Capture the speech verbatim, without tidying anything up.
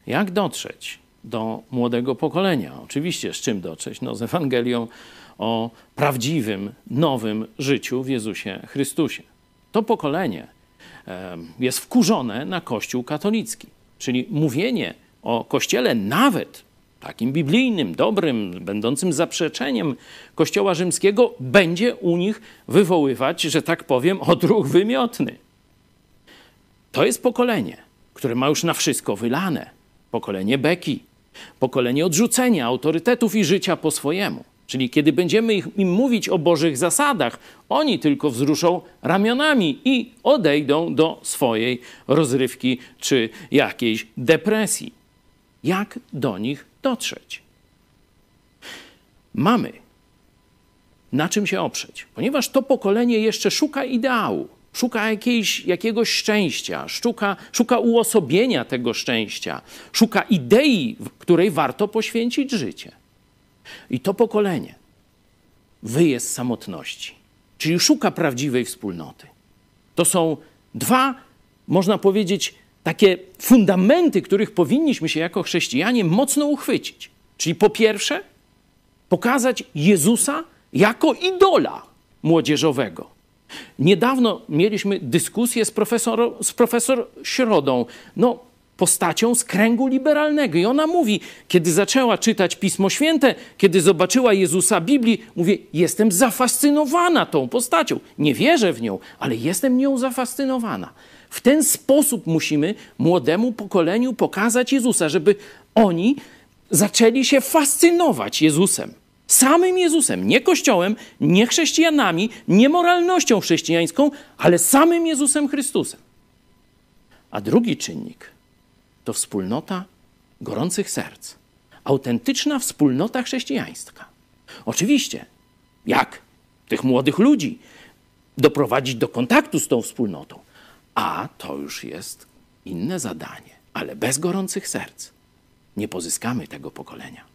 Jak dotrzeć do młodego pokolenia? Oczywiście, z czym dotrzeć? No, z Ewangelią o prawdziwym, nowym życiu w Jezusie Chrystusie. To pokolenie jest wkurzone na Kościół katolicki. Czyli mówienie o Kościele nawet takim biblijnym, dobrym, będącym zaprzeczeniem Kościoła rzymskiego będzie u nich wywoływać, że tak powiem, odruch wymiotny. To jest pokolenie, które ma już na wszystko wylane. Pokolenie beki, pokolenie odrzucenia autorytetów i życia po swojemu. Czyli kiedy będziemy im mówić o Bożych zasadach, oni tylko wzruszą ramionami i odejdą do swojej rozrywki czy jakiejś depresji. Jak do nich dotrzeć? Mamy na czym się oprzeć, ponieważ to pokolenie jeszcze szuka ideału, szuka jakiejś, jakiegoś szczęścia, szuka, szuka uosobienia tego szczęścia, szuka idei, której warto poświęcić życie. I to pokolenie wyje z samotności, czyli szuka prawdziwej wspólnoty. To są dwa, można powiedzieć, takie fundamenty, których powinniśmy się jako chrześcijanie mocno uchwycić. Czyli po pierwsze, pokazać Jezusa jako idola młodzieżowego. Niedawno mieliśmy dyskusję z profesor, z profesor Środą, no, postacią z kręgu liberalnego. I ona mówi, kiedy zaczęła czytać Pismo Święte, kiedy zobaczyła Jezusa w Biblii, mówi, jestem zafascynowana tą postacią. Nie wierzę w nią, ale jestem nią zafascynowana. W ten sposób musimy młodemu pokoleniu pokazać Jezusa, żeby oni zaczęli się fascynować Jezusem. Samym Jezusem, nie Kościołem, nie chrześcijanami, nie moralnością chrześcijańską, ale samym Jezusem Chrystusem. A drugi czynnik to wspólnota gorących serc. Autentyczna wspólnota chrześcijańska. Oczywiście, jak tych młodych ludzi doprowadzić do kontaktu z tą wspólnotą? A to już jest inne zadanie. Ale bez gorących serc nie pozyskamy tego pokolenia.